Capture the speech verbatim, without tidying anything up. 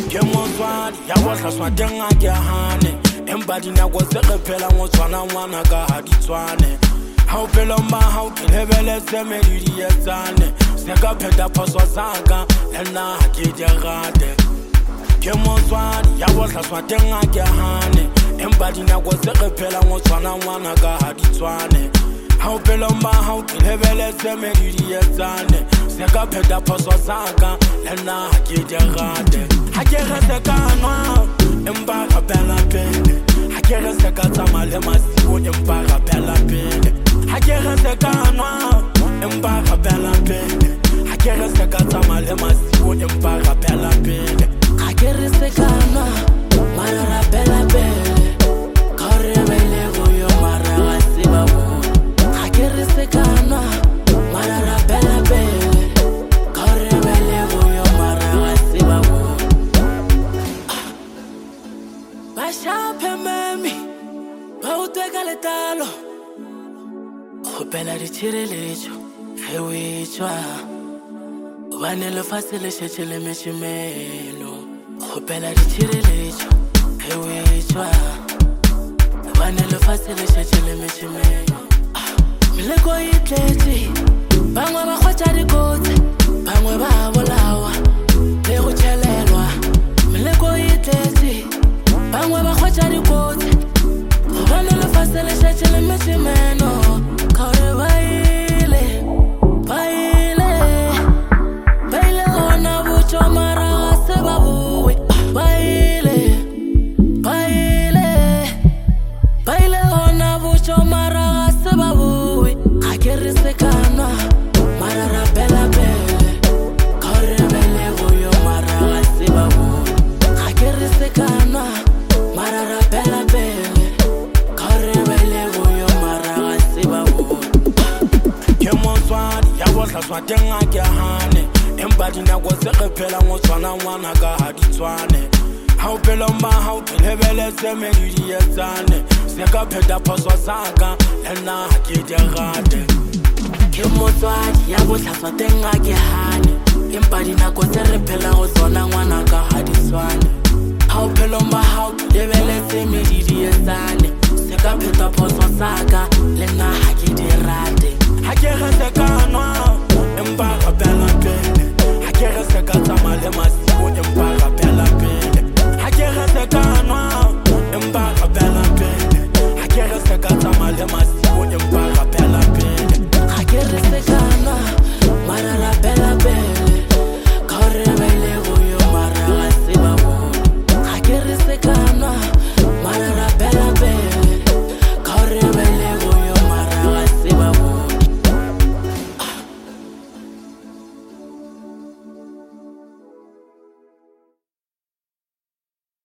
ke motswadi ya bohlaswa teng a ke hane empa dinako tse re phelang o tshwana ngwana ka ha di tshwane ha o phela mma ha o lebeletse me di etsane se ka pheta phoso tsaka nna ha ke di rate ke motswadi ya bohlaswa teng a ke hane empa dinako tse re phelang o tshwana ngwana ka ha di tshwane ha o phela mma ha o lebeletse me di etsane se ka pheta phoso tsaka nna ha ke di rate ha ke rate kanwa empa ga pela pele ha ke rate ka tsama le masiko empa ga pela pele ha ke rate kanwa empa ga pela pele ha ke rate ka tsama le masiko empa ga pela pele ha ke rate kanwa mara ra pela pele kore bele go yo mara ga se ba bo ha ke rate kanwa mara ra pela pele kore bele go yo mara ga se ba bo ba shape mami ba o teka letalo Opela di tshirelejo ge o etswa ba ne le fatshe le shetse le meshimelo opela di tshirelejo ge o etswa ba ne le fatshe le shetse le meshimelo meleko e tletse bangwe ba kgotsa dikotsi bangwe ba bolawa le go tšhelelwa meleko e tletse bangwe ba kgotsa dikotsi ba ne le fatshe le shetse le meshimelo Kore baile, baile, baile ona bucho mara se babuwe. Baile, baile, baile ona bucho mara se babuwe. Akere se kana, mara rapela bele. Kore bele goyo mara se babuwe. Akere se kana, mara rapela bele. Kore bele goyo mara se babuwe. ke motswadi ya bohlaswa teng a ke hane empa dinako tse re phelang o tshwana ngwana ka ha di tshwane ha o phela mma ha o lebeletse me di etsane se ka pheta phoso tsaka nna ha ke di rate ke motswadi ya bohlaswa teng a ke hane empa dinako tse re phelang o tswana ngwana ka ha